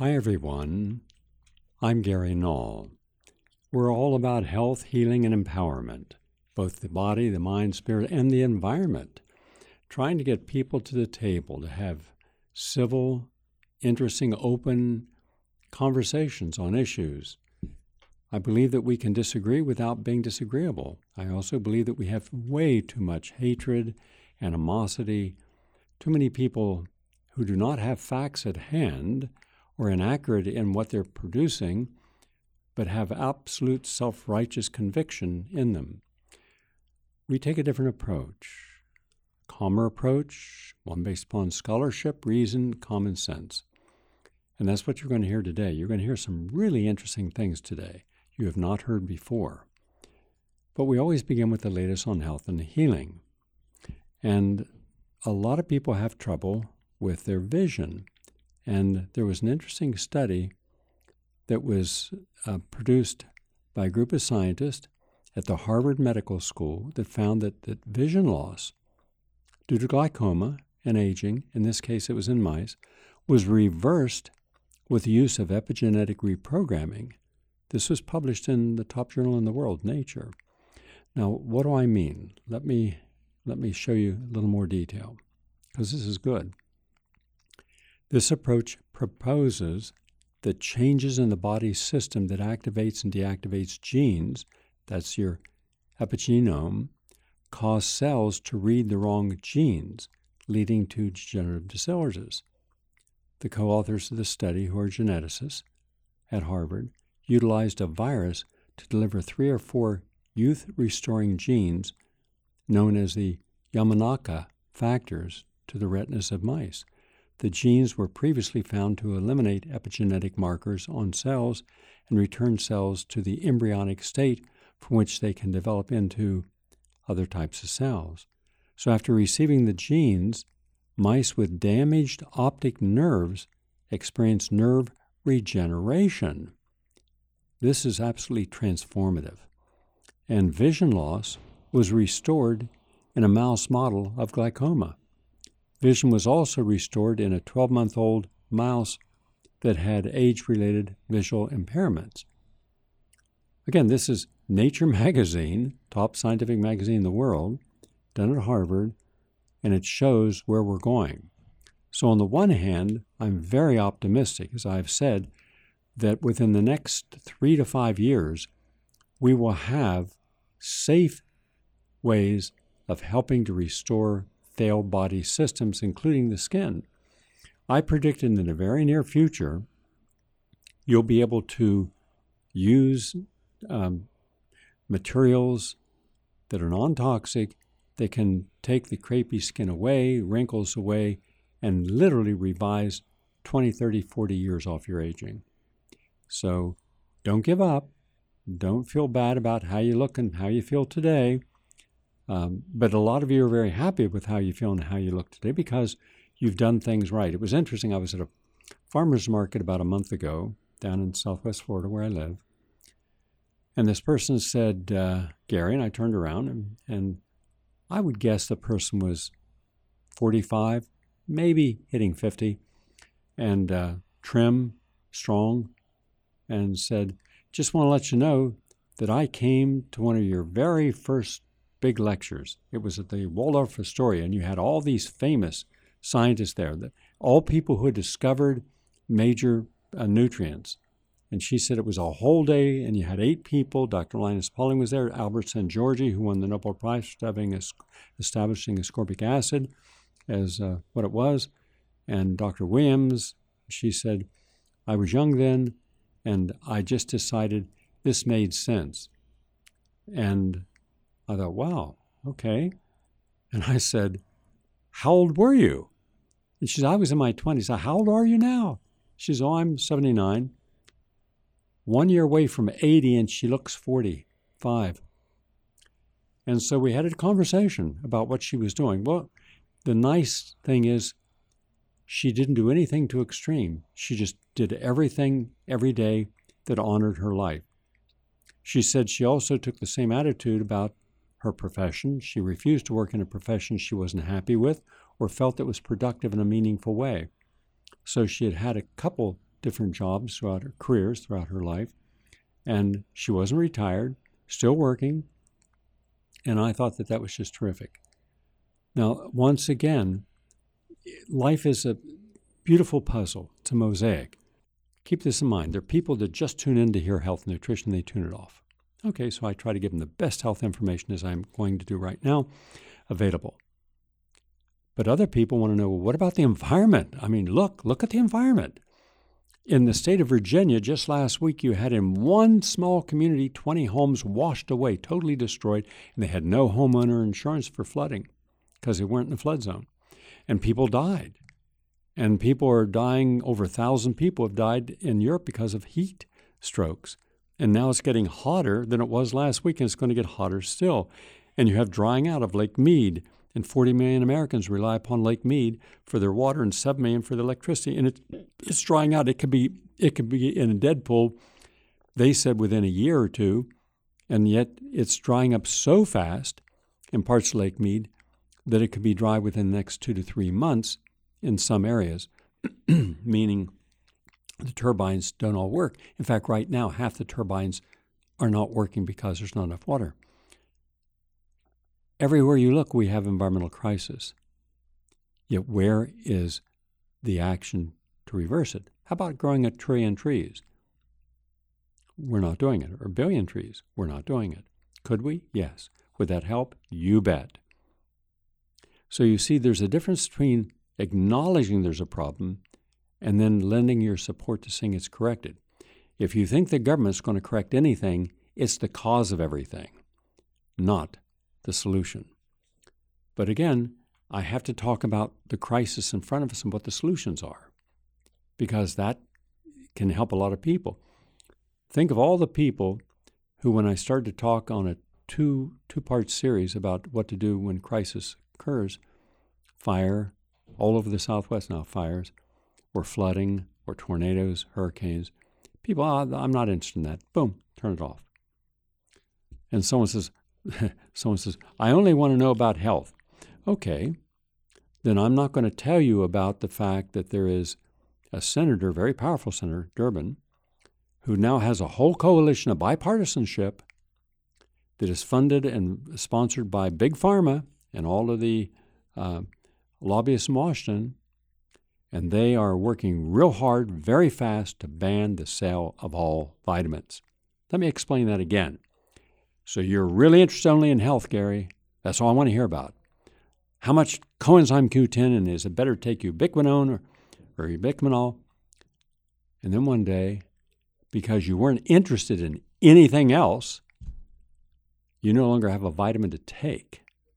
Hi, everyone. I'm Gary Null. We're all about health, healing, and empowerment, both the body, the mind, spirit, and the environment, trying to get people to the table to have civil, interesting, open conversations on issues. I believe that we can disagree without being disagreeable. I also believe that we have way too much hatred, animosity, too many people who do not have facts at hand or inaccurate in what they're producing, but have absolute self-righteous conviction in them. We take a different approach, a calmer approach, one based upon scholarship, reason, common sense. And that's what you're going to hear today. You're going to hear some really interesting things today you have not heard before. But we always begin with the latest on health and healing. And a lot of people have trouble with their vision. And there was an interesting study that was produced by a group of scientists at the Harvard Medical School that found that vision loss due to glaucoma and aging, in this case it was in mice, was reversed with the use of epigenetic reprogramming. This was published in the top journal in the world, Nature. Now, what do I mean? Let me show you a little more detail, because this is good. This approach proposes that changes in the body's system that activates and deactivates genes, that's your epigenome, cause cells to read the wrong genes, leading to degenerative disorders. The co-authors of the study, who are geneticists at Harvard, utilized a virus to deliver 3 or 4 youth-restoring genes known as the Yamanaka factors to the retinas of mice. The genes were previously found to eliminate epigenetic markers on cells and return cells to the embryonic state from which they can develop into other types of cells. So after receiving the genes, mice with damaged optic nerves experience nerve regeneration. This is absolutely transformative. And vision loss was restored in a mouse model of glaucoma. Vision was also restored in a 12-month-old mouse that had age-related visual impairments. Again, this is Nature magazine, top scientific magazine in the world, done at Harvard, and it shows where we're going. So on the one hand, I'm very optimistic, as I've said, that within the next 3 to 5 years, we will have safe ways of helping to restore failed body systems, including the skin. I predict in the very near future, you'll be able to use materials that are non-toxic that can take the crepey skin away, wrinkles away, and literally revise 20, 30, 40 years off your aging. So don't give up. Don't feel bad about how you look and how you feel today. But a lot of you are very happy with how you feel and how you look today because you've done things right. It was interesting. I was at a farmer's market about a month ago down in Southwest Florida where I live. And this person said, Gary, and I turned around and I would guess the person was 45, maybe hitting 50, and trim, strong, and said, just want to let you know that I came to one of your very first big lectures. It was at the Waldorf Astoria, and you had all these famous scientists there, all people who had discovered major nutrients. And she said it was a whole day, and you had 8 people. Dr. Linus Pauling was there, Albert Szent-Györgyi, who won the Nobel Prize for establishing ascorbic acid as what it was, and Dr. Williams. She said, I was young then, and I just decided this made sense. And I thought, wow, okay. And I said, how old were you? And she said, I was in my 20s. I said, how old are you now? She said, oh, I'm 79. 1 year away from 80, and she looks 45. And so we had a conversation about what she was doing. Well, the nice thing is she didn't do anything too extreme. She just did everything every day that honored her life. She said she also took the same attitude about her profession. She refused to work in a profession she wasn't happy with or felt that was productive in a meaningful way. So she had had a couple different jobs throughout her careers, throughout her life. And she wasn't retired, still working. And I thought that was just terrific. Now, once again, life is a beautiful puzzle. It's a mosaic. Keep this in mind. There are people that just tune in to hear health and nutrition. They tune it off. Okay, so I try to give them the best health information, as I'm going to do right now, available. But other people want to know, well, what about the environment? I mean, look at the environment. In the state of Virginia, just last week, you had in one small community 20 homes washed away, totally destroyed, and they had no homeowner insurance for flooding because they weren't in the flood zone. And people died. And people are dying, over 1,000 people have died in Europe because of heat strokes. And now it's getting hotter than it was last week, and it's going to get hotter still. And you have drying out of Lake Mead, and 40 million Americans rely upon Lake Mead for their water and 7 million for the electricity. And it's drying out. It could be in a dead pool, they said, within a year or two, and yet it's drying up so fast in parts of Lake Mead that it could be dry within the next 2 to 3 months in some areas, meaning the turbines don't all work. In fact, right now, half the turbines are not working because there's not enough water. Everywhere you look, we have environmental crisis. Yet where is the action to reverse it? How about growing 1 trillion trees? We're not doing it. Or 1 billion trees? We're not doing it. Could we? Yes. Would that help? You bet. So you see, there's a difference between acknowledging there's a problem and then lending your support to seeing it's corrected. If you think the government's going to correct anything, it's the cause of everything, not the solution. But again, I have to talk about the crisis in front of us and what the solutions are, because that can help a lot of people. Think of all the people who, when I started to talk on a two-part series about what to do when crisis occurs, fire, all over the Southwest now, fires, or flooding, or tornadoes, hurricanes. People, I'm not interested in that. Boom, turn it off. And someone says, I only want to know about health. Okay, then I'm not going to tell you about the fact that there is a senator, very powerful senator, Durbin, who now has a whole coalition of bipartisanship that is funded and sponsored by Big Pharma and all of the lobbyists in Washington, and they are working real hard, very fast, to ban the sale of all vitamins. Let me explain that again. So you're really interested only in health, Gary. That's all I want to hear about. How much coenzyme Q10, and is it better to take ubiquinone or ubiquinol? And then one day, because you weren't interested in anything else, you no longer have a vitamin to take.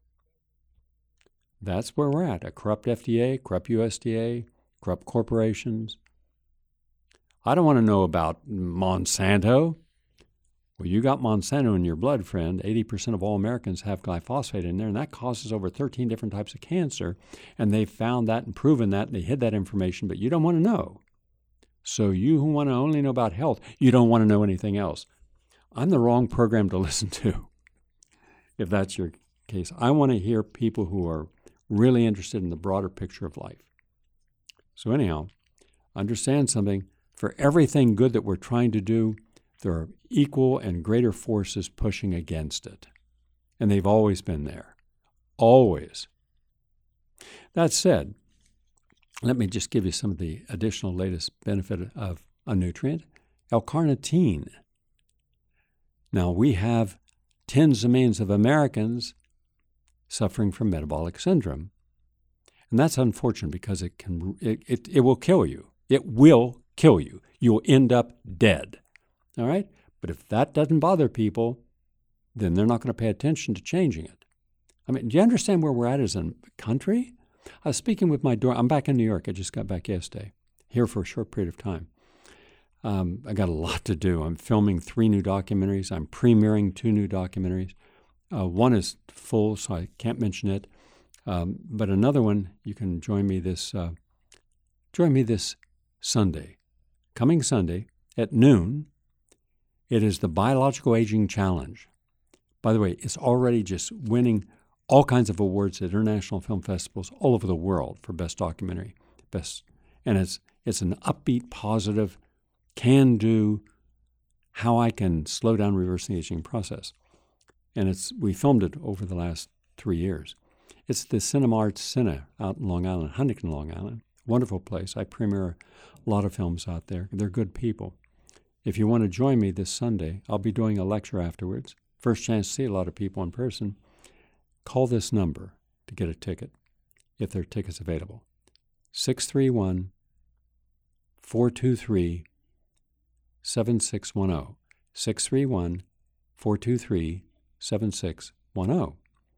That's where we're at. A corrupt FDA, corrupt USDA, corrupt corporations. I don't want to know about Monsanto. Well, you got Monsanto in your blood, friend. 80% of all Americans have glyphosate in there, and that causes over 13 different types of cancer. And they've found that and proven that, and they hid that information, but you don't want to know. So you who want to only know about health, you don't want to know anything else. I'm the wrong program to listen to, if that's your case. I want to hear people who are really interested in the broader picture of life. So anyhow, understand something. For everything good that we're trying to do, there are equal and greater forces pushing against it. And they've always been there. Always. That said, let me just give you some of the additional latest benefit of a nutrient, L-carnitine. Now, we have tens of millions of Americans suffering from metabolic syndrome. And that's unfortunate because it will kill you. It will kill you. You'll end up dead. All right? But if that doesn't bother people, then they're not going to pay attention to changing it. I mean, do you understand where we're at as a country? I was speaking with I'm back in New York. I just got back yesterday, here for a short period of time. I got a lot to do. I'm filming 3 new documentaries. I'm premiering 2 new documentaries. One is full, so I can't mention it. But another one, you can join me this Sunday, coming Sunday at noon. It is the Biological Aging Challenge. By the way, it's already just winning all kinds of awards at international film festivals all over the world for best documentary, and it's an upbeat, positive can do, how I can slow down reversing the aging process. And we filmed it over the last 3 years. It's the Cinema Arts Cine out in Long Island, Huntington, Long Island. Wonderful place. I premiere a lot of films out there. They're good people. If you want to join me this Sunday, I'll be doing a lecture afterwards. First chance to see a lot of people in person. Call this number to get a ticket, if there are tickets available. 631-423-7610. 631-423-7610.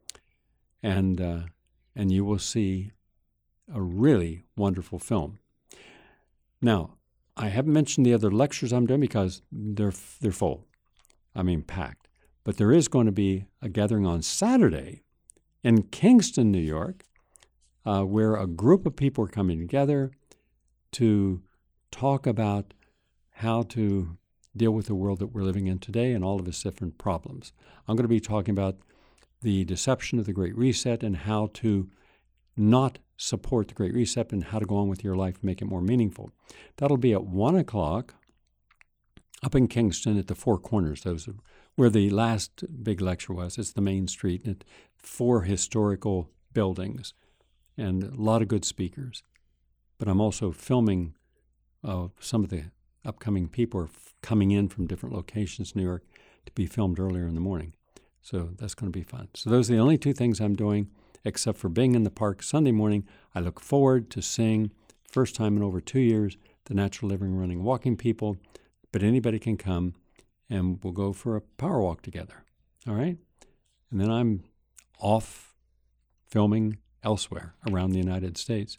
And you will see a really wonderful film. Now, I haven't mentioned the other lectures I'm doing because they're full. I mean, packed. But there is going to be a gathering on Saturday in Kingston, New York, where a group of people are coming together to talk about how to deal with the world that we're living in today and all of its different problems. I'm going to be talking about the deception of the Great Reset and how to not support the Great Reset and how to go on with your life and make it more meaningful. That'll be at 1 o'clock up in Kingston at the Four Corners. Those are where the last big lecture was. It's the main street, and 4 historical buildings and a lot of good speakers. But I'm also filming some of the upcoming people are coming in from different locations in New York to be filmed earlier in the morning. So that's going to be fun. So those are the only 2 things I'm doing, except for being in the park Sunday morning. I look forward to seeing, first time in over 2 years, the Natural Living, Running, Walking people. But anybody can come, and we'll go for a power walk together. All right? And then I'm off filming elsewhere around the United States.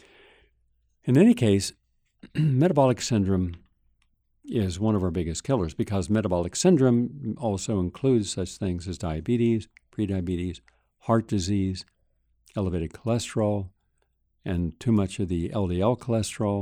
In any case, metabolic syndrome is one of our biggest killers because metabolic syndrome also includes such things as diabetes, prediabetes, heart disease, elevated cholesterol, and too much of the LDL cholesterol,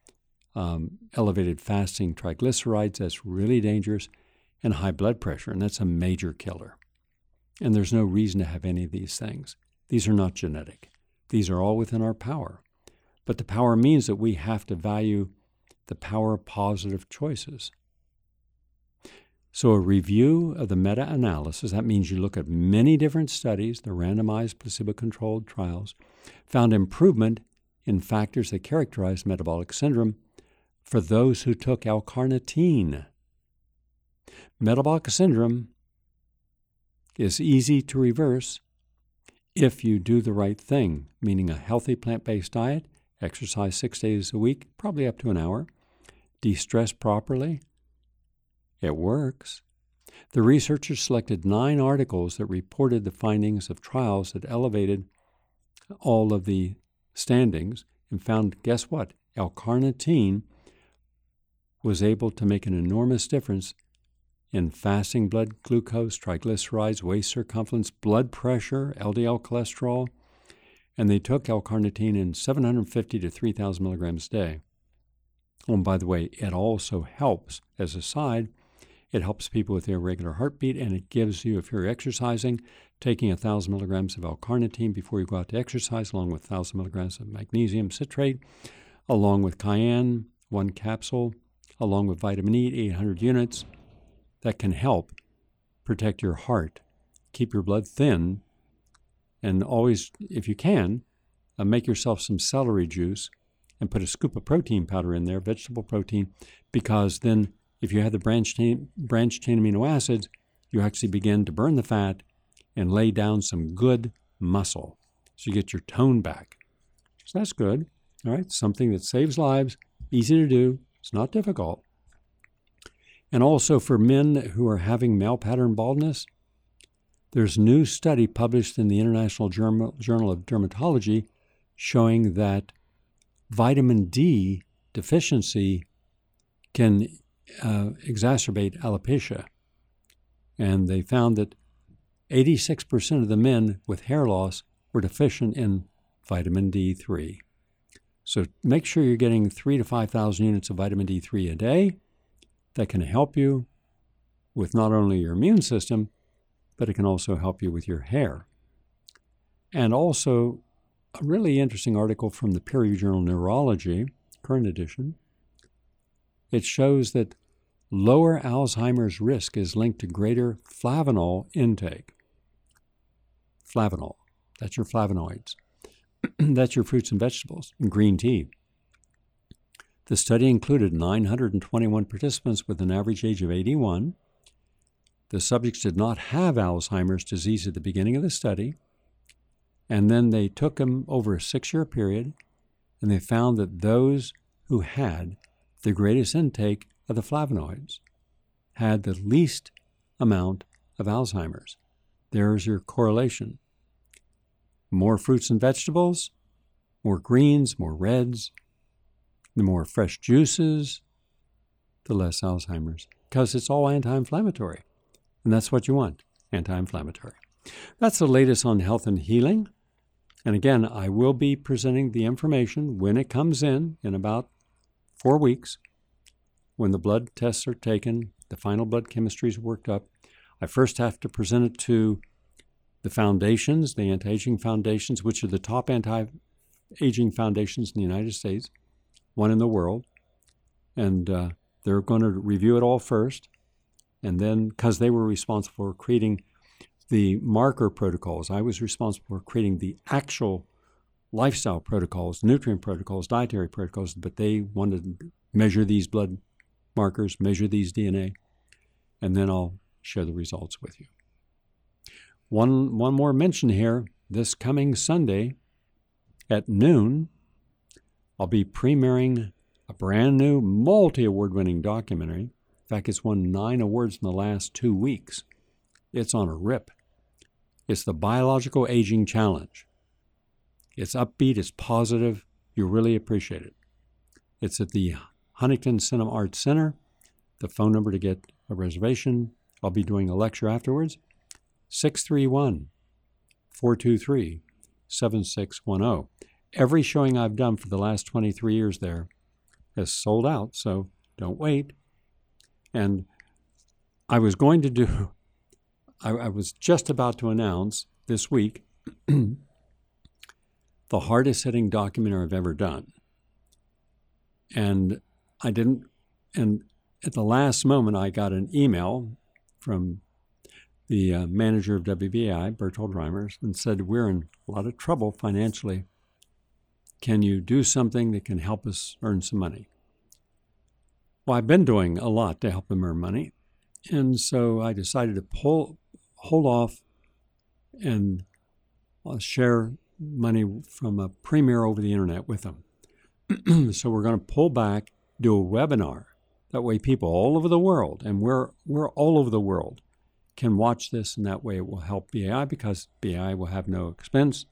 elevated fasting triglycerides, that's really dangerous, and high blood pressure, and that's a major killer. And there's no reason to have any of these things. These are not genetic. These are all within our power. But the power means that we have to value the power of positive choices. So a review of the meta-analysis, that means you look at many different studies, the randomized placebo-controlled trials, found improvement in factors that characterize metabolic syndrome for those who took L-carnitine. Metabolic syndrome is easy to reverse if you do the right thing, meaning a healthy plant-based diet, exercise 6 days a week, probably up to an hour, de-stress properly. It works. The researchers selected 9 articles that reported the findings of trials that elevated all of the standings and found, guess what? L-carnitine was able to make an enormous difference in fasting blood glucose, triglycerides, waist circumference, blood pressure, LDL cholesterol, and they took L-carnitine in 750 to 3,000 milligrams a day. Oh, and by the way, it also helps, as a side, it helps people with irregular heartbeat, and it gives you, if you're exercising, taking 1,000 milligrams of L-carnitine before you go out to exercise, along with 1,000 milligrams of magnesium citrate, along with cayenne, 1 capsule, along with vitamin E, 800 units, that can help protect your heart, keep your blood thin, and always, if you can, make yourself some celery juice and put a scoop of protein powder in there, vegetable protein, because then if you have the branched chain amino acids, you actually begin to burn the fat and lay down some good muscle. So you get your tone back. So that's good. All right, something that saves lives, easy to do, it's not difficult. And also for men who are having male pattern baldness, there's a new study published in the International Journal of Dermatology showing that vitamin D deficiency can exacerbate alopecia. And they found that 86% of the men with hair loss were deficient in vitamin D3. So make sure you're getting 3,000 to 5,000 units of vitamin D3 a day. That can help you with not only your immune system, but it can also help you with your hair. And also, a really interesting article from the peer-reviewed journal Neurology, current edition, it shows that lower Alzheimer's risk is linked to greater flavanol intake. Flavanol, that's your flavonoids. That's your fruits and vegetables and green tea. The study included 921 participants with an average age of 81. The subjects did not have Alzheimer's disease at the beginning of the study, and then they took them over a 6-year period, and they found that those who had the greatest intake of the flavonoids had the least amount of Alzheimer's. There's your correlation. More fruits and vegetables, more greens, more reds, the more fresh juices, the less Alzheimer's, because it's all anti-inflammatory. And that's what you want, anti-inflammatory. That's the latest on health and healing. And again, I will be presenting the information when it comes in about 4 weeks, when the blood tests are taken, the final blood chemistry is worked up. I first have to present it to the foundations, the anti-aging foundations, which are the top anti-aging foundations in the United States, one in the world. And they're going to review it all first. And then, because they were responsible for creating the marker protocols, I was responsible for creating the actual lifestyle protocols, nutrient protocols, dietary protocols, but they wanted to measure these blood markers, measure these DNA, and then I'll share the results with you. One more mention here. This coming Sunday at noon, I'll be premiering a brand new multi-award-winning documentary. In fact, it's won 9 awards in the last 2 weeks. It's on a rip. It's the Biological Aging Challenge. It's upbeat, it's positive. You'll really appreciate it. It's at the Huntington Cinema Arts Center. The phone number to get a reservation, I'll be doing a lecture afterwards, 631-423-7610. Every showing I've done for the last 23 years there has sold out, so don't wait. And I was just about to announce this week the hardest hitting documentary I've ever done. And I didn't, and at the last moment, I got an email from the manager of WBAI, Bertold Reimers, and said, we're in a lot of trouble financially. Can you do something that can help us earn some money? Well, I've been doing a lot to help them earn money. And so I decided to hold off and share money from a premiere over the internet with them. So we're going to pull back, do a webinar. That way people all over the world, and we're all over the world, can watch this, and that way it will help BAI because BAI will have no expense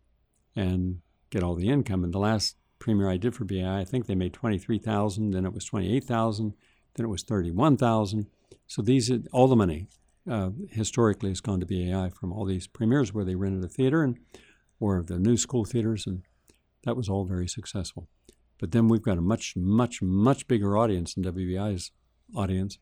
and get all the income. And the last premiere I did for BAI, I think they made $23,000, then it was $28,000, then it was $31,000. So these are all the money historically has gone to BAI from all these premieres where they rented a theater or the new school theaters, and that was all very successful. But then we've got a much, much, much bigger audience than WBAI's audience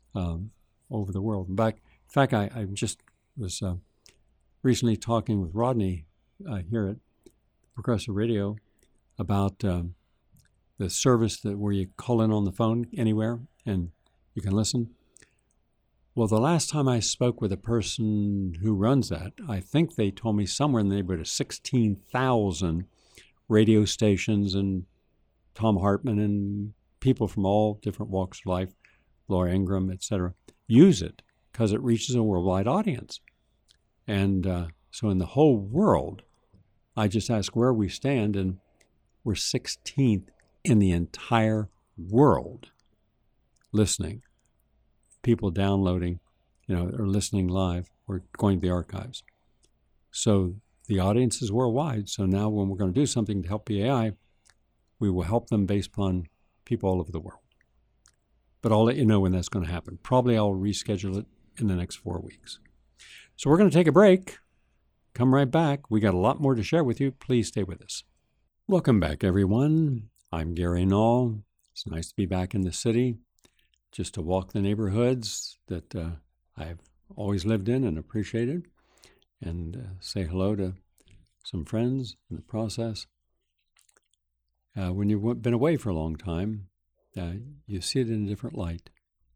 over the world. In fact, I just was recently talking with Rodney here at Progressive Radio about the service where you call in on the phone anywhere and you can listen. Well, the last time I spoke with a person who runs that, I think they told me somewhere in the neighborhood of 16,000 radio stations and Tom Hartman and people from all different walks of life, Laura Ingraham, etc., use it because it reaches a worldwide audience. And so in the whole world, I just ask where we stand, and we're 16th in the entire world listening. People downloading, or listening live or going to the archives. So the audience is worldwide. So now when we're going to do something to help BAI, we will help them based upon people all over the world. But I'll let you know when that's going to happen. Probably I'll reschedule it in the next 4 weeks. So we're going to take a break. Come right back. We got a lot more to share with you. Please stay with us. Welcome back, everyone. I'm Gary Null. It's nice to be back in the city, just to walk the neighborhoods that I've always lived in and appreciated, and say hello to some friends in the process. When you've been away for a long time, You see it in a different light.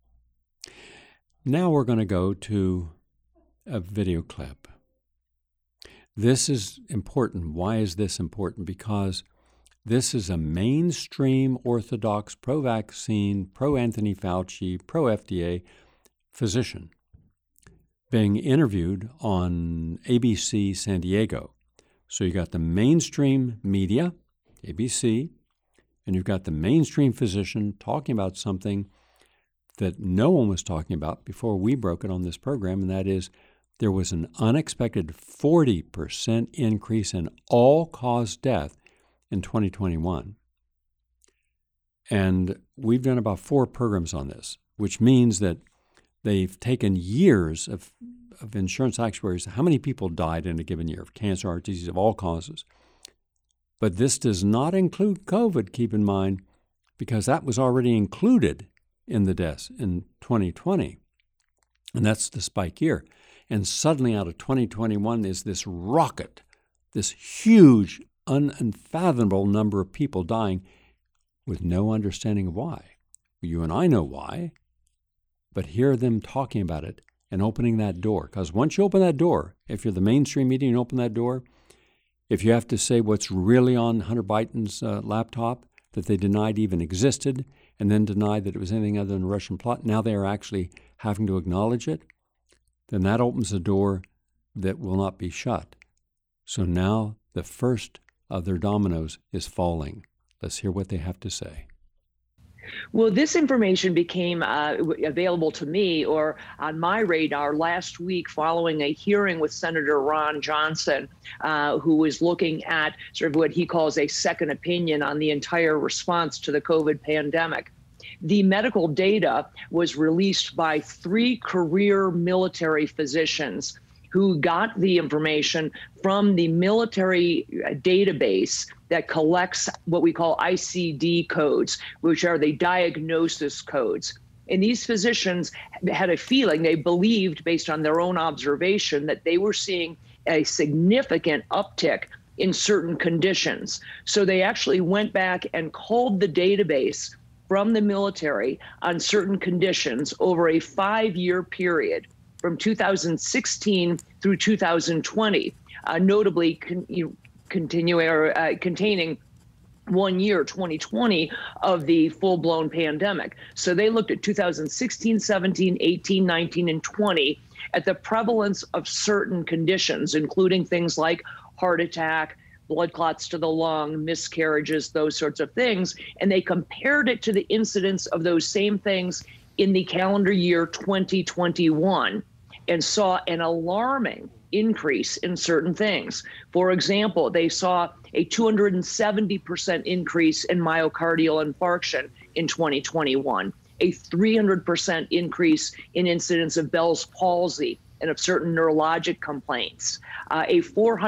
Now we're going to go to a video clip. This is important. Why is this important? Because this is a mainstream orthodox pro-vaccine, pro-Anthony Fauci, pro-FDA physician being interviewed on ABC San Diego. So you got the mainstream media, ABC, and you've got the mainstream physician talking about something that no one was talking about before we broke it on this program, and that is there was an unexpected 40% increase in all-cause death in 2021. And we've done about 4 programs on this, which means that they've taken years of insurance actuaries, how many people died in a given year of cancer, heart disease, of all causes. But this does not include COVID, keep in mind, because that was already included in the deaths in 2020. And that's the spike year. And suddenly out of 2021 is this rocket, this huge, unfathomable number of people dying with no understanding of why. You and I know why, but hear them talking about it and opening that door. Because once you open that door, if you're the mainstream media and you open that door, if you have to say what's really on Hunter Biden's laptop, that they denied even existed, and then denied that it was anything other than a Russian plot, now they are actually having to acknowledge it, then that opens a door that will not be shut. So now the first of their dominoes is falling. Let's hear what they have to say. Well, this information became available to me or on my radar last week following a hearing with Senator Ron Johnson, who was looking at sort of what he calls a second opinion on the entire response to the COVID pandemic. The medical data was released by 3 career military physicians who got the information from the military database that collects what we call ICD codes, which are the diagnosis codes. And these physicians had a feeling, they believed based on their own observation, that they were seeing a significant uptick in certain conditions. So they actually went back and culled the database from the military on certain conditions over a 5-year period from 2016 through 2020, notably containing 1 year, 2020, of the full-blown pandemic. So they looked at 2016, 17, 18, 19, and 20 at the prevalence of certain conditions, including things like heart attack, blood clots to the lung, miscarriages, those sorts of things. And they compared it to the incidence of those same things in the calendar year 2021 and saw an alarming increase in certain things. For example, they saw a 270% increase in myocardial infarction in 2021, a 300% increase in incidence of Bell's palsy and of certain neurologic complaints, a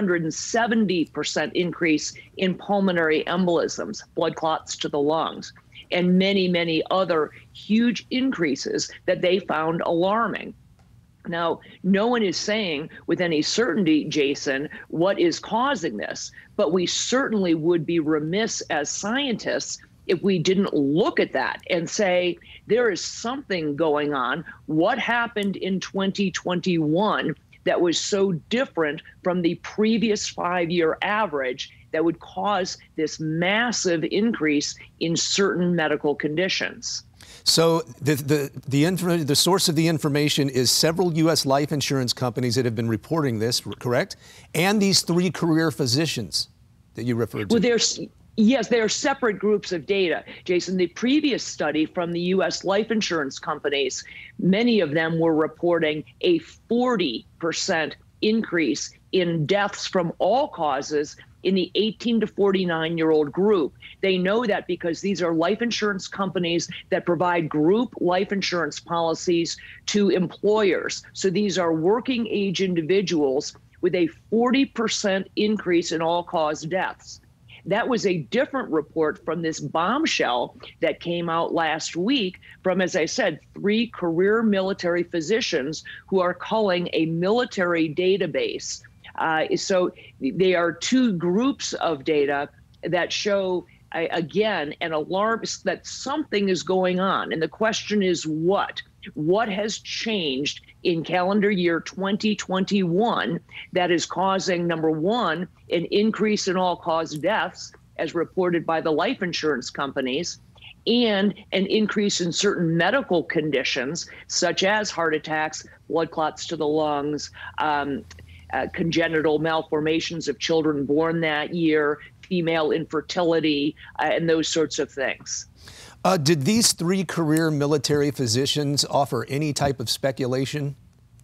470% increase in pulmonary embolisms, blood clots to the lungs, and many, many other huge increases that they found alarming. Now, no one is saying with any certainty, Jason, what is causing this, but we certainly would be remiss as scientists if we didn't look at that and say, there is something going on. What happened in 2021 that was so different from the previous 5-year average that would cause this massive increase in certain medical conditions? So the source of the information is several U.S. life insurance companies that have been reporting this, correct? And these 3 career physicians that you referred to. Well, yes, they are separate groups of data, Jason. The previous study from the U.S. life insurance companies, many of them were reporting a 40% increase in deaths from all causes in the 18 to 49-year-old group. They know that because these are life insurance companies that provide group life insurance policies to employers. So these are working age individuals with a 40% increase in all-cause deaths. That was a different report from this bombshell that came out last week from, as I said, 3 career military physicians who are culling a military database. So they are 2 groups of data that show again, an alarm that something is going on. And the question is what? What has changed in calendar year 2021 that is causing, number one, an increase in all-cause deaths, as reported by the life insurance companies, and an increase in certain medical conditions, such as heart attacks, blood clots to the lungs, congenital malformations of children born that year, female infertility, and those sorts of things. Did these 3 career military physicians offer any type of speculation?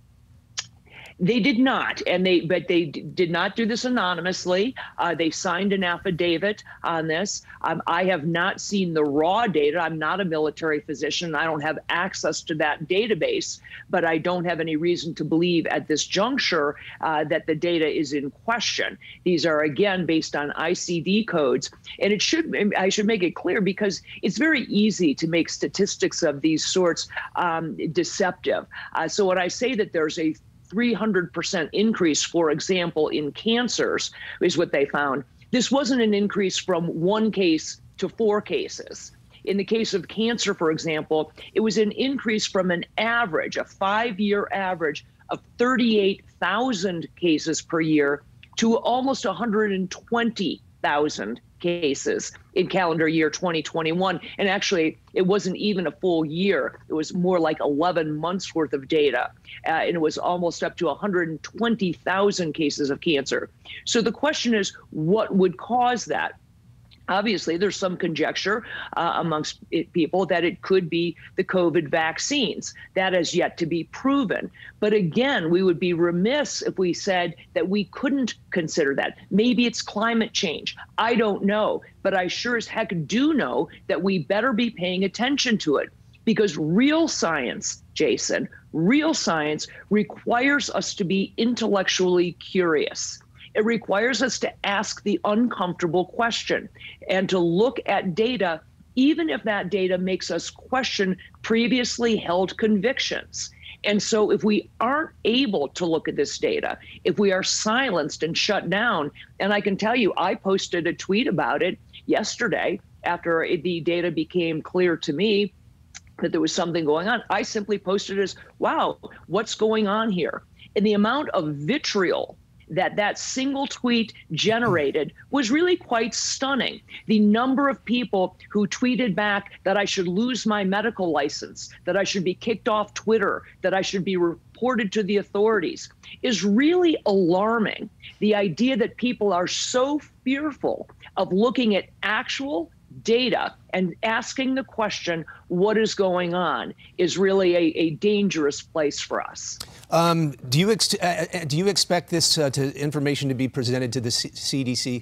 They did not, but they did not do this anonymously. They signed an affidavit on this. I have not seen the raw data. I'm not a military physician. I don't have access to that database, but I don't have any reason to believe at this juncture that the data is in question. These are, again, based on ICD codes. And I should make it clear, because it's very easy to make statistics of these sorts deceptive. So when I say that there's a 300% increase, for example, in cancers, is what they found. This wasn't an increase from 1 case to 4 cases. In the case of cancer, for example, it was an increase from an average, a 5-year average of 38,000 cases per year to almost 120,000 cases in calendar year 2021. And actually, it wasn't even a full year. It was more like 11 months worth of data. And it was almost up to 120,000 cases of cancer. So the question is, what would cause that? Obviously, there's some conjecture amongst people that it could be the COVID vaccines. That has yet to be proven. But again, we would be remiss if we said that we couldn't consider that. Maybe it's climate change. I don't know. But I sure as heck do know that we better be paying attention to it. Because real science, Jason, real science requires us to be intellectually curious. It requires us to ask the uncomfortable question and to look at data, even if that data makes us question previously held convictions. And so if we aren't able to look at this data, if we are silenced and shut down, and I can tell you, I posted a tweet about it yesterday after the data became clear to me that there was something going on. I simply posted as, wow, what's going on here? And the amount of vitriol that single tweet generated was really quite stunning. The number of people who tweeted back that I should lose my medical license, that I should be kicked off Twitter, that I should be reported to the authorities is really alarming. The idea that people are so fearful of looking at actual data and asking the question, what is going on, is really a dangerous place for us. Do you expect this information to be presented to the CDC?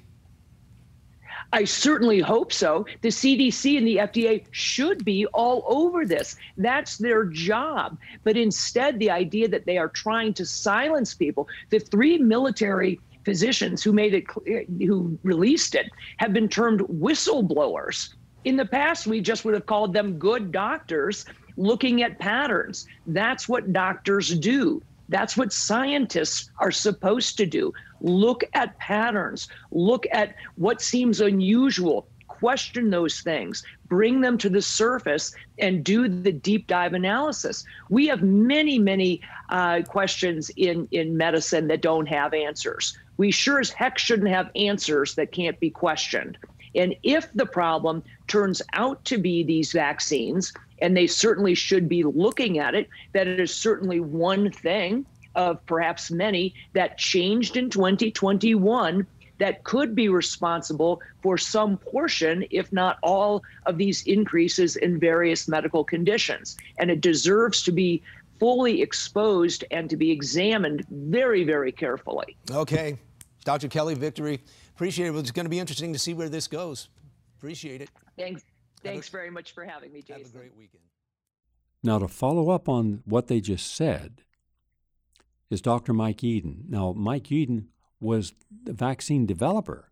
I certainly hope so. The CDC and the FDA should be all over this. That's their job. But instead, the idea that they are trying to silence people, the 3 military physicians who made it clear, who released it, have been termed whistleblowers. In the past, we just would have called them good doctors looking at patterns. That's what doctors do. That's what scientists are supposed to do. Look at patterns. Look at what seems unusual. Question those things. Bring them to the surface and do the deep dive analysis. We have many, many questions in medicine that don't have answers. We sure as heck shouldn't have answers that can't be questioned. And if the problem turns out to be these vaccines, and they certainly should be looking at it, that it is certainly one thing of perhaps many that changed in 2021 that could be responsible for some portion, if not all, of these increases in various medical conditions. And it deserves to be fully exposed and to be examined very, very carefully. Okay. Dr. Kelly Victory, appreciate it. It's going to be interesting to see where this goes. Appreciate it. Thanks very much for having me, Jason. Have a great weekend. Now, to follow up on what they just said is Dr. Mike Eden. Now, Mike Eden was the vaccine developer.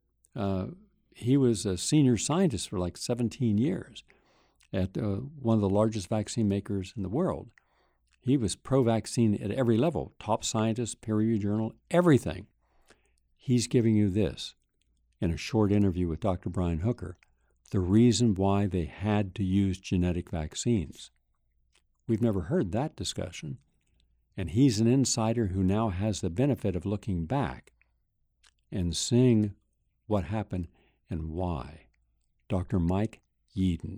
He was a senior scientist for like 17 years at one of the largest vaccine makers in the world. He was pro-vaccine at every level, top scientist, peer-reviewed journal, everything. He's giving you this. in a short interview with Dr. Brian Hooker the reason why they had to use genetic vaccines. We've never heard that discussion. And he's an insider who now has the benefit of looking back and seeing what happened and why. Dr. Mike Yeadon.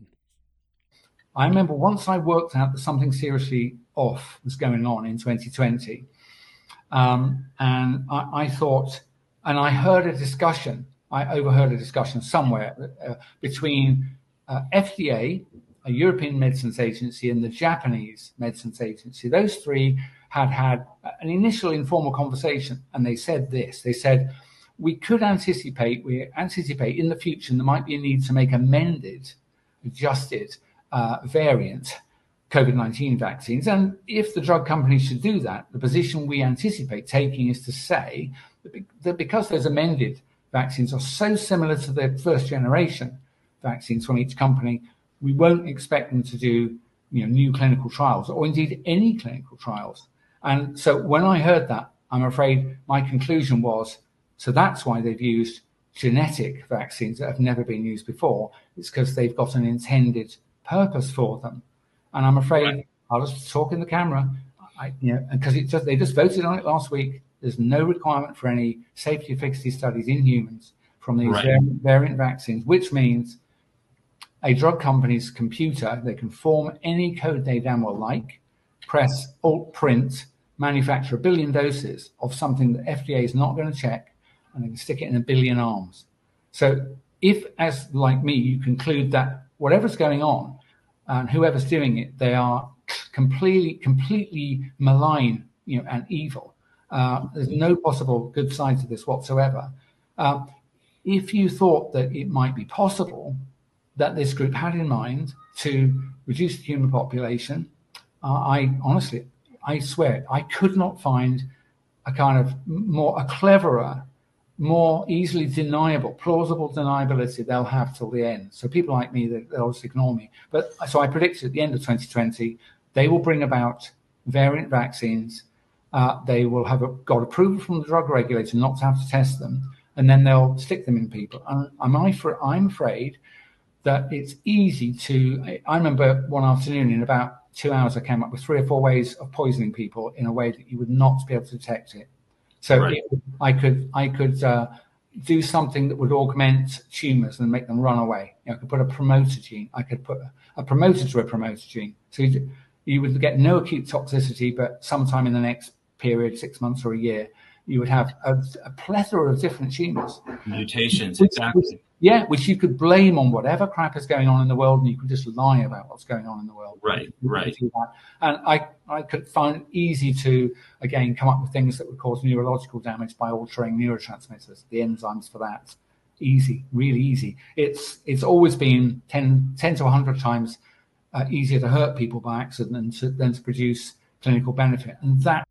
I remember once I worked out that something seriously off was going on in 2020, and I thought, and I heard a discussion, I overheard a discussion somewhere between FDA, a European Medicines Agency, and the Japanese Medicines Agency. Those three had an initial informal conversation, and they said this. They said, we anticipate in the future there might be a need to make adjusted variant COVID-19 vaccines. And if the drug companies should do that, the position we anticipate taking is to say that because those amended vaccines are so similar to the first generation vaccines from each company, we won't expect them to do new clinical trials or indeed any clinical trials. And so when I heard that, I'm afraid my conclusion was, so that's why they've used genetic vaccines that have never been used before. It's because they've got an intended purpose for them. And I'm afraid, I'll just talk in the camera, because they just voted on it last week. There's no requirement for any safety efficacy studies in humans from these variant vaccines, which means a drug company's computer, they can form any code they damn well like, press alt print, manufacture 1 billion doses of something that FDA is not going to check, and they can stick it in 1 billion arms. So if, as like me, you conclude that whatever's going on and whoever's doing it, they are completely malign, and evil. There's no possible good side to this whatsoever. If you thought that it might be possible that this group had in mind to reduce the human population, I swear, I could not find a cleverer, more easily deniable, plausible deniability they'll have till the end. So people like me, they'll just ignore me. But so I predict at the end of 2020, they will bring about variant vaccines. They will have got approval from the drug regulator not to have to test them, and then they'll stick them in people. And I'm afraid that it's easy to. I remember one afternoon in about 2 hours, I came up with 3 or 4 ways of poisoning people in a way that you would not be able to detect it. So I could do something that would augment tumors and make them run away. I could put a promoter gene. I could put a promoter to a promoter gene. So you would get no acute toxicity, but sometime in the next period, 6 months or a year, you would have a plethora of different tumors. Mutations, exactly. Which you could blame on whatever crap is going on in the world, and you could just lie about what's going on in the world. Right. And I could find it easy to, again, come up with things that would cause neurological damage by altering neurotransmitters, the enzymes for that. Easy, really easy. It's always been 10 to 100 times easier to hurt people by accident than to produce clinical benefit. And that.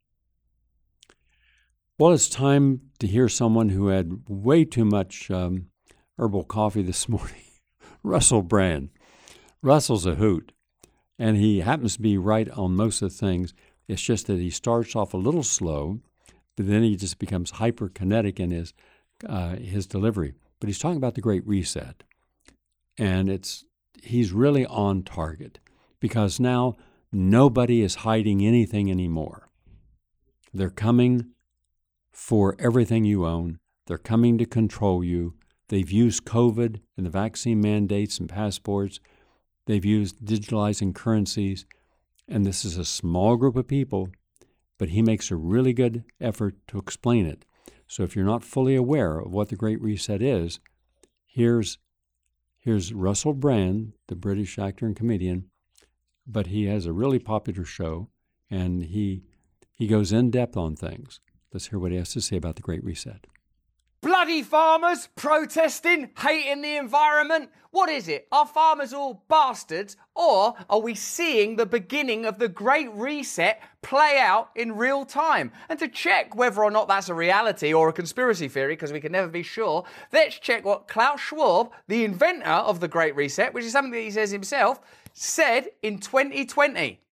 Well, it's time to hear someone who had way too much herbal coffee this morning. Russell Brand. Russell's a hoot, and he happens to be right on most of the things. It's just that he starts off a little slow, but then he just becomes hyperkinetic in his delivery. But he's talking about the Great Reset, and he's really on target because now nobody is hiding anything anymore. They're coming for everything you own. They're coming to control you. They've used COVID and the vaccine mandates and passports. They've used digitalizing currencies. And this is a small group of people, but he makes a really good effort to explain it. So if you're not fully aware of what the Great Reset is, here's Russell Brand, the British actor and comedian, but he has a really popular show, and he goes in depth on things. Let's hear what he has to say about the Great Reset. Bloody farmers protesting, hating the environment. What is it? Are farmers all bastards? Or are we seeing the beginning of the Great Reset play out in real time? And to check whether or not that's a reality or a conspiracy theory, because we can never be sure, let's check what Klaus Schwab, the inventor of the Great Reset, which is something that he says himself, said in 2020.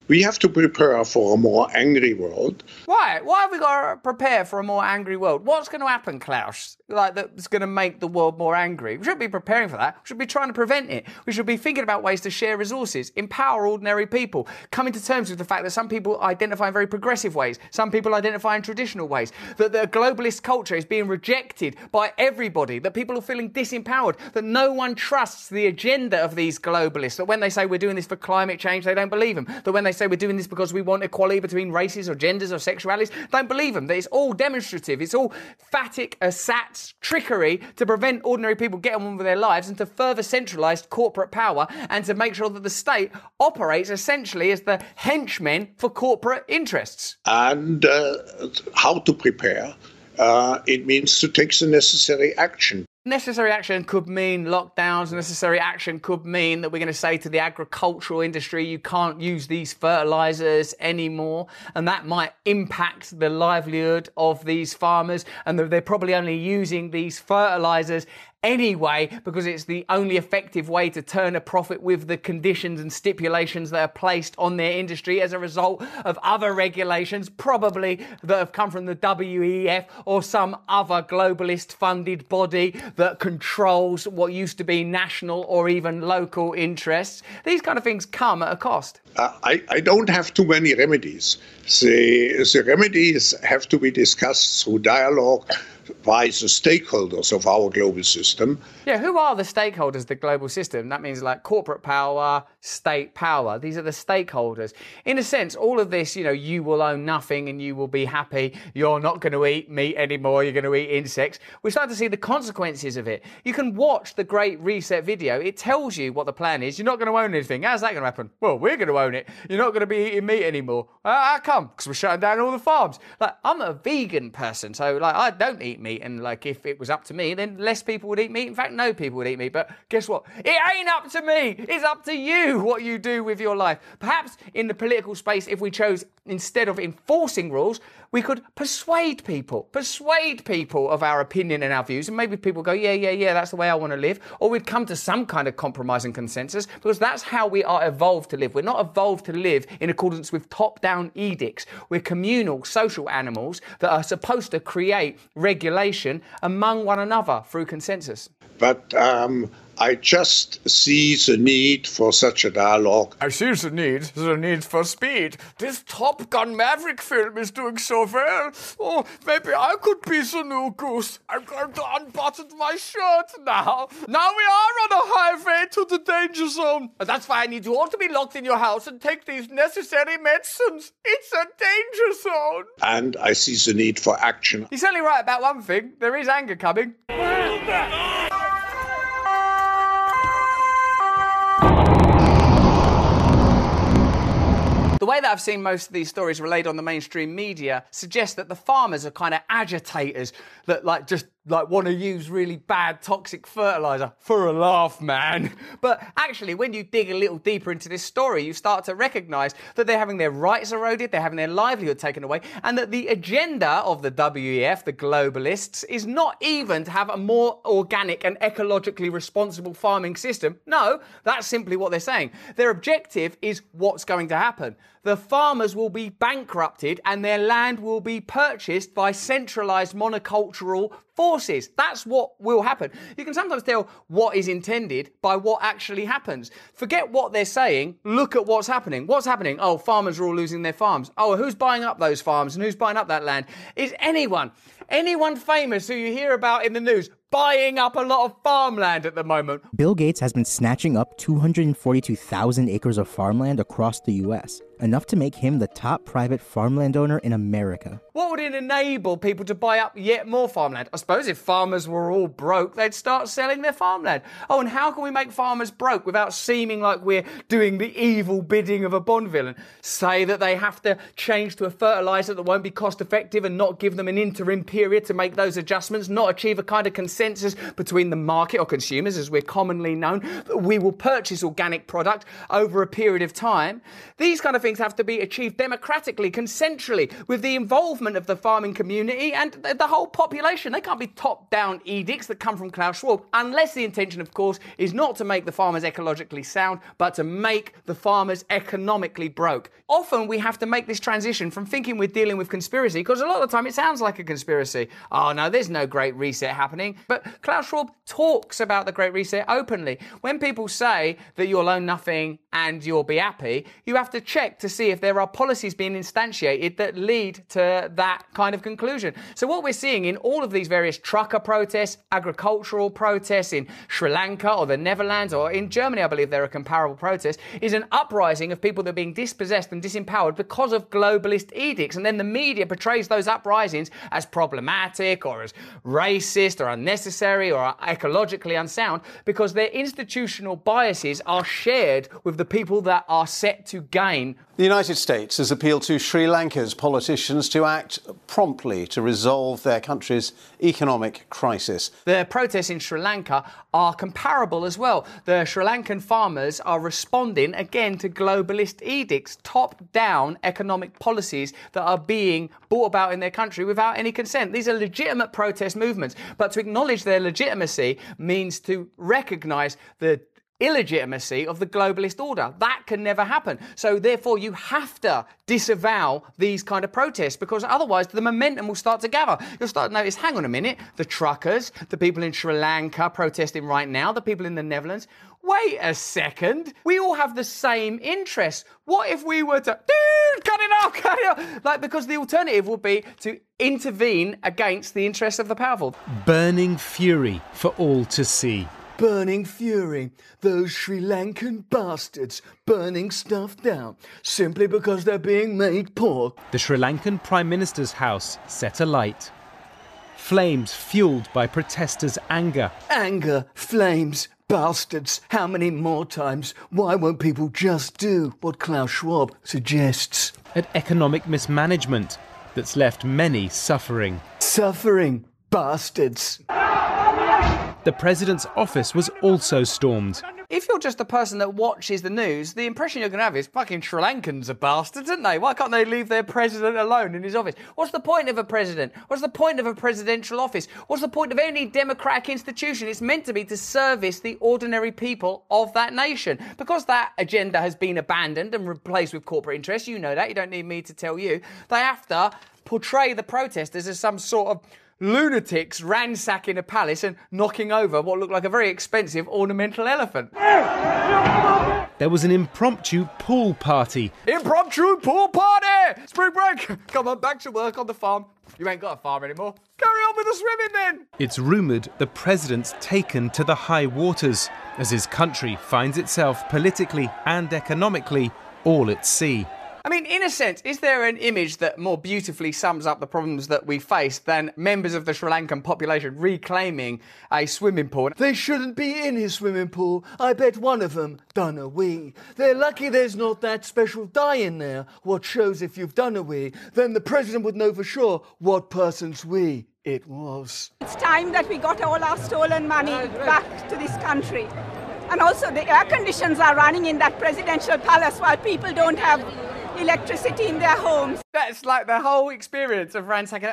We have to prepare for a more angry world. Why? Why have we got to prepare for a more angry world? What's going to happen, Klaus? Like, that's going to make the world more angry? We shouldn't be preparing for that. We should be trying to prevent it. We should be thinking about ways to share resources, empower ordinary people, coming to terms with the fact that some people identify in very progressive ways, some people identify in traditional ways, that the globalist culture is being rejected by everybody, that people are feeling disempowered, that no one trusts the agenda of these globalists, that when they say we're doing this for climate change, they don't believe them, that when they say we're doing this because we want equality between races or genders or sexualities, don't believe them, that it's all demonstrative, it's all phatic ersatz trickery to prevent ordinary people getting on with their lives and to further centralise corporate power and to make sure that the state operates essentially as the henchmen for corporate interests. And how to prepare? It means to take the necessary action. Necessary action could mean lockdowns. Necessary action could mean that we're going to say to the agricultural industry, you can't use these fertilizers anymore. And that might impact the livelihood of these farmers. And they're probably only using these fertilizers anyway, because it's the only effective way to turn a profit with the conditions and stipulations that are placed on their industry as a result of other regulations, probably that have come from the WEF or some other globalist funded body that controls what used to be national or even local interests. These kind of things come at a cost. I don't have too many remedies. The remedies have to be discussed through dialogue by the stakeholders of our global system. Yeah, who are the stakeholders of the global system? That means like corporate power, state power. These are the stakeholders. In a sense, all of this, you will own nothing and you will be happy. You're not going to eat meat anymore. You're going to eat insects. We're starting to see the consequences of it. You can watch the Great Reset video. It tells you what the plan is. You're not going to own anything. How's that going to happen? Well, we're going to own it. You're not going to be eating meat anymore. How come? Because we're shutting down all the farms. Like, I'm a vegan person, so I don't eat meat, and if it was up to me, then less people would eat meat. In fact, no people would eat meat. But guess what? It ain't up to me. It's up to you what you do with your life. Perhaps in the political space, if we chose, instead of enforcing rules, we could persuade people of our opinion and our views, and maybe people go, yeah, that's the way I want to live, or we'd come to some kind of compromise and consensus, because that's how we are evolved to live. We're not evolved to live in accordance with top-down edicts. We're communal, social animals that are supposed to create regulation among one another through consensus. But I just see the need for such a dialogue. I see the need for speed. This Top Gun Maverick film is doing so well. Oh, maybe I could be the new Goose. I'm going to unbutton my shirt now. Now we are on a highway to the danger zone. And that's why I need you all to be locked in your house and take these necessary medicines. It's a danger zone. And I see the need for action. You're certainly right about one thing. There is anger coming. The way that I've seen most of these stories relayed on the mainstream media suggests that the farmers are kind of agitators that want to use really bad toxic fertilizer for a laugh, man. But actually, when you dig a little deeper into this story, you start to recognize that they're having their rights eroded, they're having their livelihood taken away, and that the agenda of the WEF, the globalists, is not even to have a more organic and ecologically responsible farming system. No, that's simply what they're saying. Their objective is what's going to happen. The farmers will be bankrupted and their land will be purchased by centralised monocultural forces. That's what will happen. You can sometimes tell what is intended by what actually happens. Forget what they're saying. Look at what's happening. What's happening? Oh, farmers are all losing their farms. Oh, who's buying up those farms and who's buying up that land? Is anyone famous who you hear about in the news buying up a lot of farmland at the moment? Bill Gates has been snatching up 242,000 acres of farmland across the U.S., enough to make him the top private farmland owner in America. What would it enable people to buy up yet more farmland? I suppose if farmers were all broke, they'd start selling their farmland. Oh, and how can we make farmers broke without seeming like we're doing the evil bidding of a Bond villain? Say that they have to change to a fertilizer that won't be cost effective and not give them an interim period period to make those adjustments, not achieve a kind of consensus between the market or consumers, as we're commonly known, that we will purchase organic product over a period of time. These kind of things have to be achieved democratically, consensually, with the involvement of the farming community and the whole population. They can't be top-down edicts that come from Klaus Schwab, unless the intention, of course, is not to make the farmers ecologically sound, but to make the farmers economically broke. Often we have to make this transition from thinking we're dealing with conspiracy, because a lot of the time it sounds like a conspiracy. Oh no, there's no Great Reset happening. But Klaus Schwab talks about the Great Reset openly. When people say that you'll own nothing and you'll be happy, you have to check to see if there are policies being instantiated that lead to that kind of conclusion. So what we're seeing in all of these various trucker protests, agricultural protests in Sri Lanka or the Netherlands, or in Germany, I believe there are comparable protests, is an uprising of people that are being dispossessed and disempowered because of globalist edicts. And then the media portrays those uprisings as problematic or as racist or unnecessary or ecologically unsound because their institutional biases are shared with the people that are set to gain. The United States has appealed to Sri Lanka's politicians to act promptly to resolve their country's economic crisis. The protests in Sri Lanka are comparable as well. The Sri Lankan farmers are responding again to globalist edicts, top-down economic policies that are being brought about in their country without any consent. These are legitimate protest movements, but to acknowledge their legitimacy means to recognise the illegitimacy of the globalist order. That can never happen. So therefore you have to disavow these kind of protests, because otherwise the momentum will start to gather. You'll start to notice, hang on a minute, the truckers, the people in Sri Lanka protesting right now, the people in the Netherlands, wait a second, we all have the same interests. What if we were to, cut it off? Like, because the alternative would be to intervene against the interests of the powerful. Burning fury for all to see. Burning fury, those Sri Lankan bastards burning stuff down simply because they're being made poor. The Sri Lankan Prime Minister's house set alight. Flames fueled by protesters' anger. Anger, flames, bastards. How many more times? Why won't people just do what Klaus Schwab suggests? At economic mismanagement that's left many suffering. Suffering, bastards. The president's office was also stormed. If you're just a person that watches the news, the impression you're going to have is fucking Sri Lankans are bastards, aren't they? Why can't they leave their president alone in his office? What's the point of a president? What's the point of a presidential office? What's the point of any democratic institution? It's meant to be to service the ordinary people of that nation. Because that agenda has been abandoned and replaced with corporate interests, you know that, you don't need me to tell you, they have to portray the protesters as some sort of lunatics ransacking a palace and knocking over what looked like a very expensive ornamental elephant. There was an impromptu pool party. Impromptu pool party! Spring break! Come on, back to work on the farm. You ain't got a farm anymore. Carry on with the swimming then! It's rumoured the president's taken to the high waters as his country finds itself politically and economically all at sea. I mean, in a sense, is there an image that more beautifully sums up the problems that we face than members of the Sri Lankan population reclaiming a swimming pool? They shouldn't be in his swimming pool. I bet one of them done a wee. They're lucky there's not that special dye in there, what shows if you've done a wee. Then the president would know for sure what person's wee it was. It's time that we got all our stolen money back to this country. And also the air conditions are running in that presidential palace while people don't have electricity in their homes. That's like the whole experience of ransacking.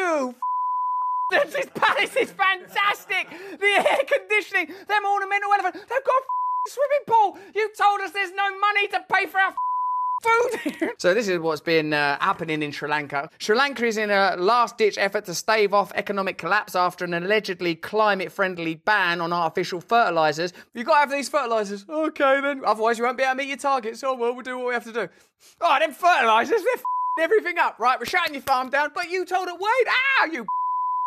This palace is fantastic. The air conditioning, them ornamental elephants, they've got a swimming pool. You told us there's no money to pay for our food. So this is what's been happening in Sri Lanka. Sri Lanka is in a last-ditch effort to stave off economic collapse after an allegedly climate-friendly ban on artificial fertilisers. You've got to have these fertilisers. OK, then. Otherwise, you won't be able to meet your targets. Oh, well, we'll do what we have to do. Oh, them fertilisers, they're everything up. Right, we're shutting your farm down, but you told it, wait, you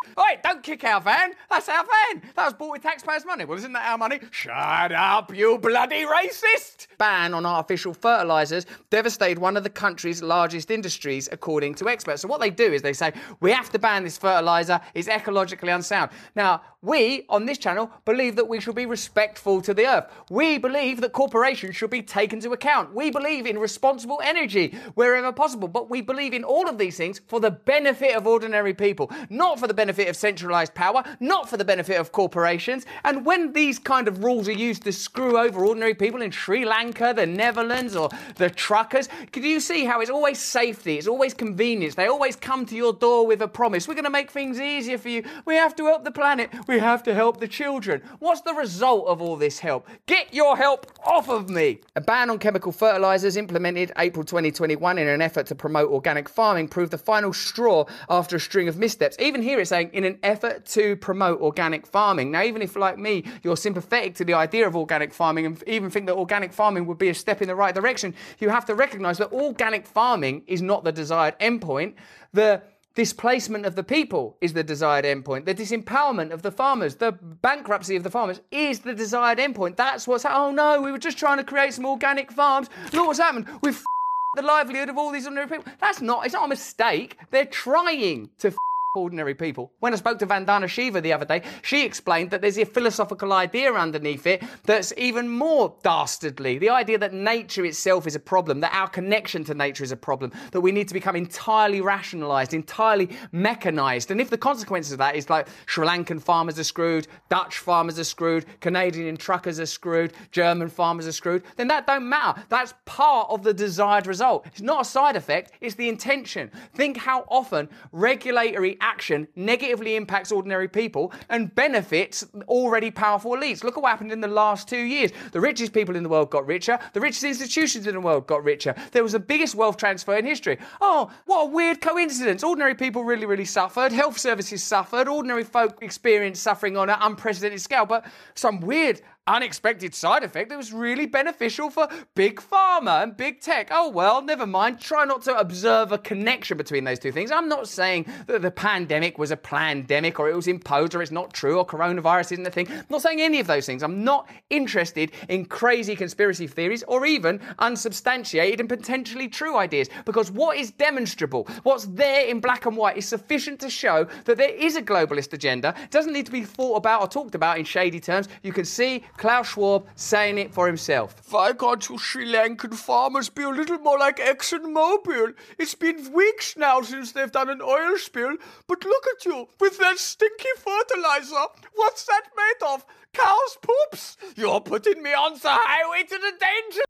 Oi, don't kick our van. That's our van. That was bought with taxpayers' money. Well, isn't that our money? Shut up, you bloody racist! Ban on artificial fertilisers devastated one of the country's largest industries, according to experts. So what they do is they say, we have to ban this fertiliser. It's ecologically unsound. Now, we, on this channel, believe that we should be respectful to the earth. We believe that corporations should be taken into account. We believe in responsible energy wherever possible. But we believe in all of these things for the benefit of ordinary people, not for the benefit of centralised power, not for the benefit of corporations. And when these kind of rules are used to screw over ordinary people in Sri Lanka, the Netherlands, or the truckers, can you see how it's always safety, it's always convenience? They always come to your door with a promise. We're going to make things easier for you. We have to help the planet. We have to help the children. What's the result of all this help? Get your help off of me. A ban on chemical fertilisers implemented April 2021 in an effort to promote organic farming proved the final straw after a string of missteps. Even here it's saying in an effort to promote organic farming. Now, even if, like me, you're sympathetic to the idea of organic farming and even think that organic farming would be a step in the right direction, you have to recognise that organic farming is not the desired endpoint. The displacement of the people is the desired endpoint. The disempowerment of the farmers, the bankruptcy of the farmers is the desired endpoint. That's what's oh no, we were just trying to create some organic farms. Look what's happened. We've the livelihood of all these ordinary people. It's not a mistake. They're trying to ordinary people. When I spoke to Vandana Shiva the other day, she explained that there's a philosophical idea underneath it that's even more dastardly. The idea that nature itself is a problem, that our connection to nature is a problem, that we need to become entirely rationalised, entirely mechanised. And if the consequences of that is like Sri Lankan farmers are screwed, Dutch farmers are screwed, Canadian truckers are screwed, German farmers are screwed, then that don't matter. That's part of the desired result. It's not a side effect, it's the intention. Think how often regulatory action negatively impacts ordinary people and benefits already powerful elites. Look at what happened in the last 2 years. The richest people in the world got richer. The richest institutions in the world got richer. There was the biggest wealth transfer in history. Oh, what a weird coincidence. Ordinary people really, really suffered. Health services suffered. Ordinary folk experienced suffering on an unprecedented scale. But some weird unexpected side effect that was really beneficial for Big Pharma and Big Tech. Oh, well, never mind. Try not to observe a connection between those two things. I'm not saying that the pandemic was a plandemic or it was imposed or it's not true or coronavirus isn't a thing. I'm not saying any of those things. I'm not interested in crazy conspiracy theories or even unsubstantiated and potentially true ideas, because what is demonstrable, what's there in black and white, is sufficient to show that there is a globalist agenda. It doesn't need to be thought about or talked about in shady terms. You can see Klaus Schwab saying it for himself. Why can't you Sri Lankan farmers be a little more like ExxonMobil? It's been weeks now since they've done an oil spill, but look at you with that stinky fertilizer. What's that made of? Cow's poops? You're putting me on the highway to the danger.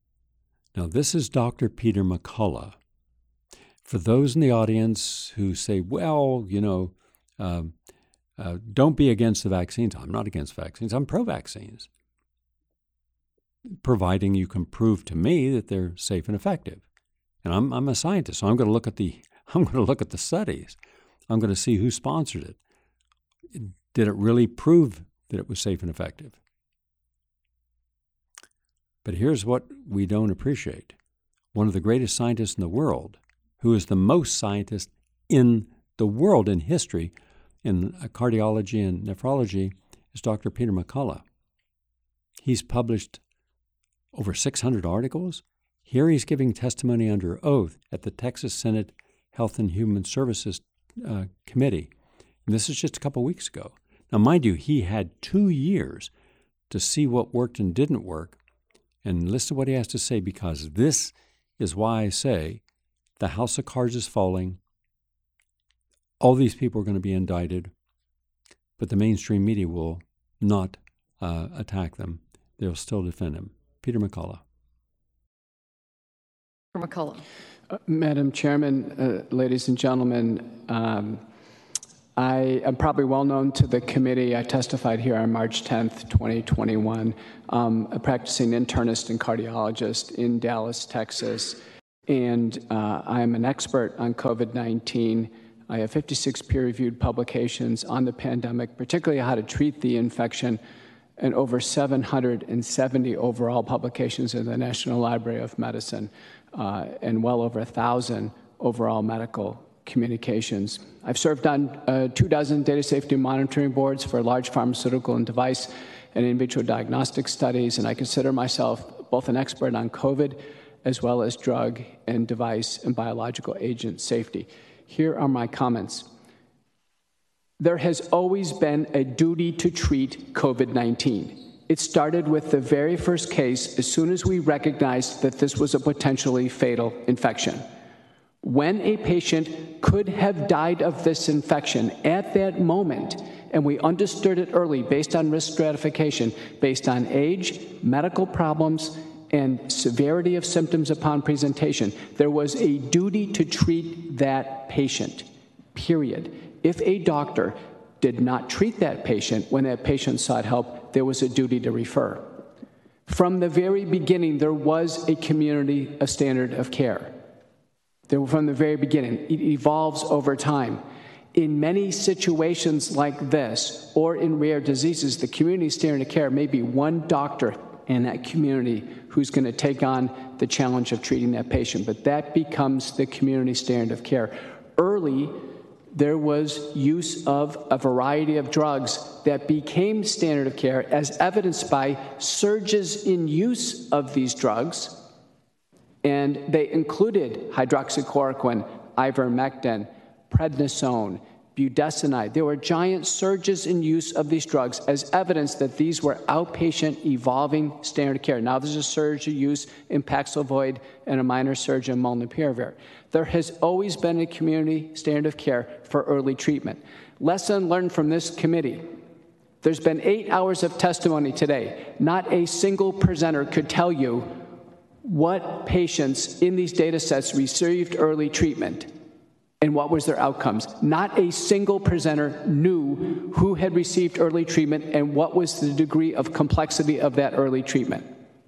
Now, this is Dr. Peter McCullough. For those in the audience who say, well, don't be against the vaccines. I'm not against vaccines. I'm pro-vaccines, providing you can prove to me that they're safe and effective. And I'm a scientist, so I'm going to look at the studies. I'm going to see who sponsored it. Did it really prove that it was safe and effective? But here's what we don't appreciate. One of the greatest scientists in the world, who is the most scientist in the world in history, in cardiology and nephrology, is Dr. Peter McCullough. He's published over 600 articles. Here he's giving testimony under oath at the Texas Senate Health and Human Services Committee. And this is just a couple weeks ago. Now, mind you, he had 2 years to see what worked and didn't work. And listen to what he has to say, because this is why I say the house of cards is falling. All these people are going to be indicted, but the mainstream media will not attack them. They'll still defend them. Peter McCullough. Madam Chairman, ladies and gentlemen, I am probably well known to the committee. I testified here on March 10th, 2021, a practicing internist and cardiologist in Dallas, Texas, and I am an expert on COVID-19. I have 56 peer-reviewed publications on the pandemic, particularly how to treat the infection, and over 770 overall publications in the National Library of Medicine, and well over 1,000 overall medical communications. I've served on 24 data safety monitoring boards for large pharmaceutical and device and in vitro diagnostic studies, and I consider myself both an expert on COVID as well as drug and device and biological agent safety. Here are my comments. There has always been a duty to treat COVID-19. It started with the very first case as soon as we recognized that this was a potentially fatal infection. When a patient could have died of this infection at that moment, and we understood it early based on risk stratification, based on age, medical problems, and severity of symptoms upon presentation, there was a duty to treat that patient, period. If a doctor did not treat that patient when that patient sought help, there was a duty to refer. From the very beginning, there was a community of standard of care. From the very beginning, it evolves over time. In many situations like this, or in rare diseases, the community standard of care may be one doctor in that community who's going to take on the challenge of treating that patient, but that becomes the community standard of care. Early, there was use of a variety of drugs that became standard of care as evidenced by surges in use of these drugs, and they included hydroxychloroquine, ivermectin, prednisone, budesonide. There were giant surges in use of these drugs as evidence that these were outpatient evolving standard of care. Now there's a surge of use in Paxlovid and a minor surge in molnupiravir. There has always been a community standard of care for early treatment. Lesson learned from this committee. There's been 8 hours of testimony today. Not a single presenter could tell you what patients in these data sets received early treatment and what was their outcomes. Not a single presenter knew who had received early treatment and what was the degree of complexity of that early treatment.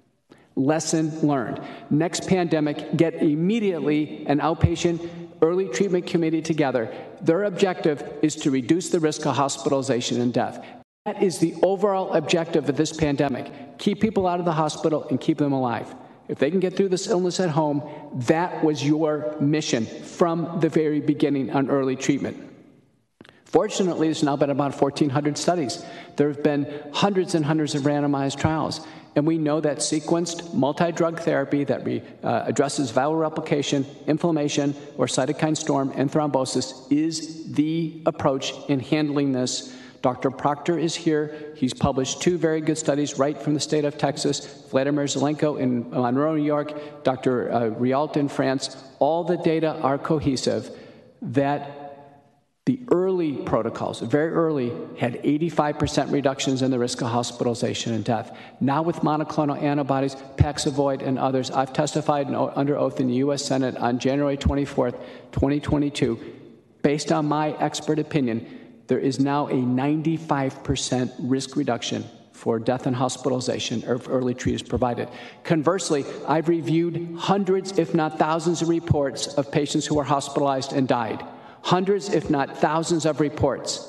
Lesson learned. Next pandemic, get immediately an outpatient early treatment committee together. Their objective is to reduce the risk of hospitalization and death. That is the overall objective of this pandemic. Keep people out of the hospital and keep them alive. If they can get through this illness at home, that was your mission from the very beginning on early treatment. Fortunately, there's now been about 1,400 studies. There have been hundreds and hundreds of randomized trials. And we know that sequenced multi-drug therapy that addresses viral replication, inflammation, or cytokine storm and thrombosis is the approach in handling this. Dr. Proctor is here. He's published 2 very good studies right from the state of Texas, Vladimir Zelenko in Monroe, New York, Dr. Rialt in France. All the data are cohesive that the early protocols, very early, had 85% reductions in the risk of hospitalization and death. Now with monoclonal antibodies, Paxlovid and others, I've testified under oath in the U.S. Senate on January 24th, 2022. Based on my expert opinion, there is now a 95% risk reduction for death and hospitalization if early treatment is provided. Conversely, I've reviewed hundreds, if not thousands, of reports of patients who were hospitalized and died. Hundreds, if not thousands, of reports.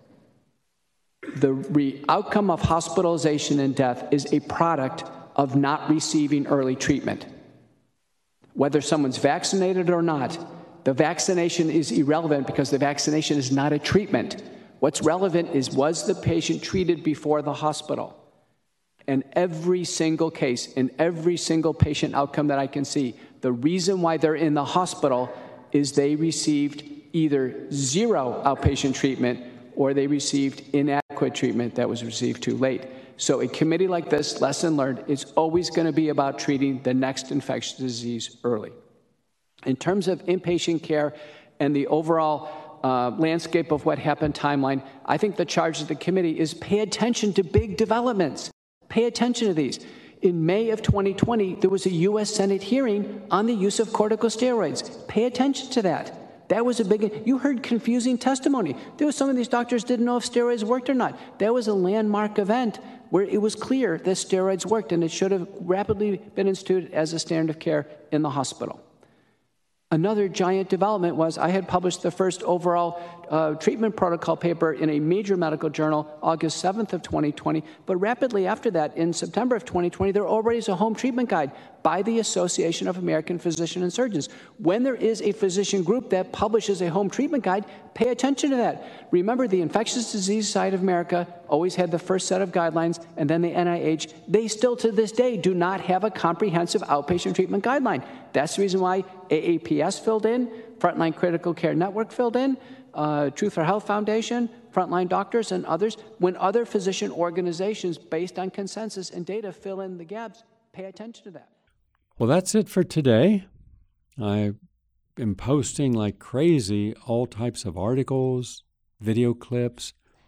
The outcome of hospitalization and death is a product of not receiving early treatment. Whether someone's vaccinated or not, the vaccination is irrelevant because the vaccination is not a treatment. What's relevant is, was the patient treated before the hospital? And every single case, in every single patient outcome that I can see, the reason why they're in the hospital is they received either 0 outpatient treatment or they received inadequate treatment that was received too late. So a committee like this, lesson learned, is always going to be about treating the next infectious disease early. In terms of inpatient care and the overall landscape of what happened timeline, I think the charge of the committee is pay attention to big developments. Pay attention to these. In May of 2020, there was a U.S. Senate hearing on the use of corticosteroids. Pay attention to that. That was a big, you heard confusing testimony. There was some of these doctors didn't know if steroids worked or not. That was a landmark event where it was clear that steroids worked and it should have rapidly been instituted as a standard of care in the hospital. Another giant development was I had published the first overall treatment protocol paper in a major medical journal August 7th of 2020, but rapidly after that, in September of 2020, there already is a home treatment guide. by the Association of American Physicians and Surgeons. When there is a physician group that publishes a home treatment guide, pay attention to that. Remember, the Infectious Disease Society of America always had the first set of guidelines, and then the NIH. They still, to this day, do not have a comprehensive outpatient treatment guideline. That's the reason why AAPS filled in, Frontline Critical Care Network filled in, Truth for Health Foundation, Frontline Doctors, and others. When other physician organizations, based on consensus and data, fill in the gaps, pay attention to that. Well, that's it for today. I am posting like crazy all types of articles, video clips,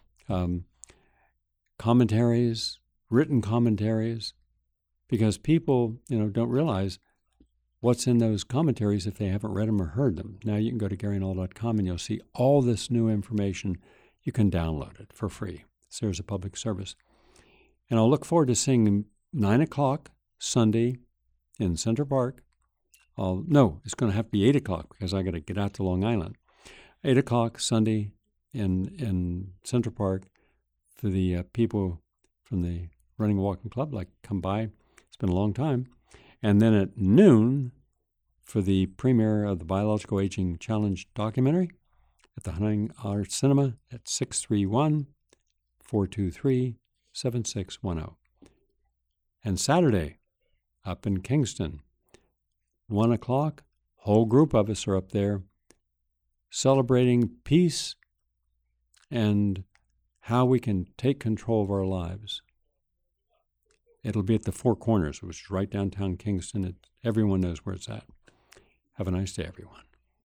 commentaries, written commentaries, because people, don't realize what's in those commentaries if they haven't read them or heard them. Now you can go to GaryNull.com and you'll see all this new information. You can download it for free. So there's a public service. And I'll look forward to seeing 9 o'clock Sunday in Central Park. No, it's going to have to be 8 o'clock because I got to get out to Long Island. 8 o'clock Sunday in Central Park for the people from the Running and Walking Club, come by. It's been a long time. And then at noon for the premiere of the Biological Aging Challenge documentary at the Hunting Arts Cinema at 631-423-7610. And Saturday, up in Kingston, 1 o'clock, whole group of us are up there celebrating peace and how we can take control of our lives. It'll be at the Four Corners, which is right downtown Kingston. Everyone knows where it's at. Have a nice day, everyone.